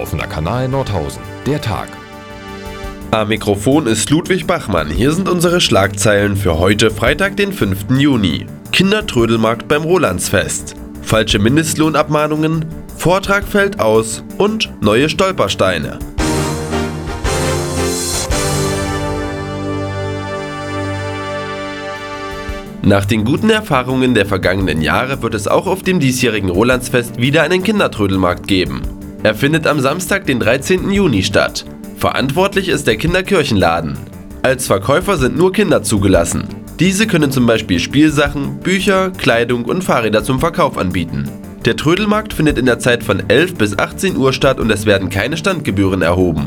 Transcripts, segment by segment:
Offener Kanal Nordhausen, der Tag. Am Mikrofon ist Ludwig Bachmann. Hier sind unsere Schlagzeilen für heute, Freitag, den 5. Juni. Kindertrödelmarkt beim Rolandsfest. Falsche Mindestlohnabmahnungen, Vortrag fällt aus und neue Stolpersteine. Nach den guten Erfahrungen der vergangenen Jahre wird es auch auf dem diesjährigen Rolandsfest wieder einen Kindertrödelmarkt geben. Er findet am Samstag, den 13. Juni statt. Verantwortlich ist der Kinderkirchenladen. Als Verkäufer sind nur Kinder zugelassen. Diese können zum Beispiel Spielsachen, Bücher, Kleidung und Fahrräder zum Verkauf anbieten. Der Trödelmarkt findet in der Zeit von 11 bis 18 Uhr statt und es werden keine Standgebühren erhoben.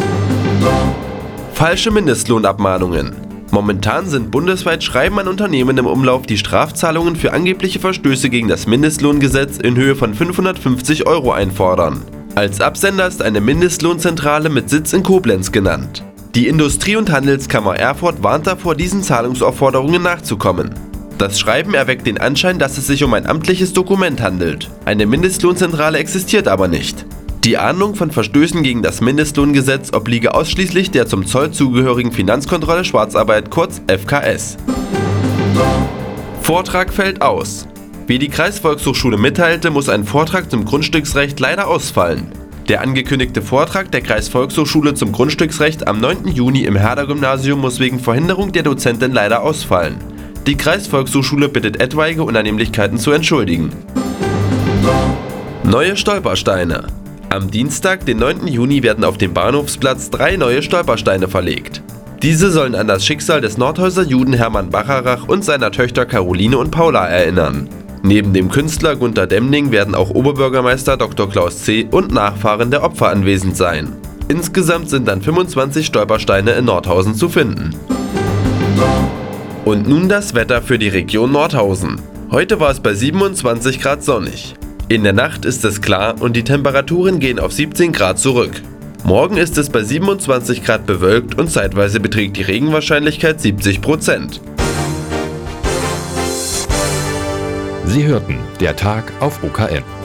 Falsche Mindestlohnabmahnungen. Momentan sind bundesweit Schreiben an Unternehmen im Umlauf, die Strafzahlungen für angebliche Verstöße gegen das Mindestlohngesetz in Höhe von 550 € einfordern. Als Absender ist eine Mindestlohnzentrale mit Sitz in Koblenz genannt. Die Industrie- und Handelskammer Erfurt warnt davor, diesen Zahlungsaufforderungen nachzukommen. Das Schreiben erweckt den Anschein, dass es sich um ein amtliches Dokument handelt. Eine Mindestlohnzentrale existiert aber nicht. Die Ahndung von Verstößen gegen das Mindestlohngesetz obliege ausschließlich der zum Zoll zugehörigen Finanzkontrolle Schwarzarbeit, kurz FKS. Vortrag fällt aus. Wie die Kreisvolkshochschule mitteilte, muss ein Vortrag zum Grundstücksrecht leider ausfallen. Der angekündigte Vortrag der Kreisvolkshochschule zum Grundstücksrecht am 9. Juni im Herder-Gymnasium muss wegen Verhinderung der Dozentin leider ausfallen. Die Kreisvolkshochschule bittet etwaige Unannehmlichkeiten zu entschuldigen. Neue Stolpersteine. Am Dienstag, den 9. Juni, werden auf dem Bahnhofsplatz 3 neue Stolpersteine verlegt. Diese sollen an das Schicksal des Nordhäuser Juden Hermann Bacharach und seiner Töchter Caroline und Paula erinnern. Neben dem Künstler Gunter Demning werden auch Oberbürgermeister Dr. Klaus C. und Nachfahren der Opfer anwesend sein. Insgesamt sind dann 25 Stolpersteine in Nordhausen zu finden. Und nun das Wetter für die Region Nordhausen. Heute war es bei 27 Grad sonnig. In der Nacht ist es klar und die Temperaturen gehen auf 17 Grad zurück. Morgen ist es bei 27 Grad bewölkt und zeitweise beträgt die Regenwahrscheinlichkeit 70%. Sie hörten der Tag auf OKN.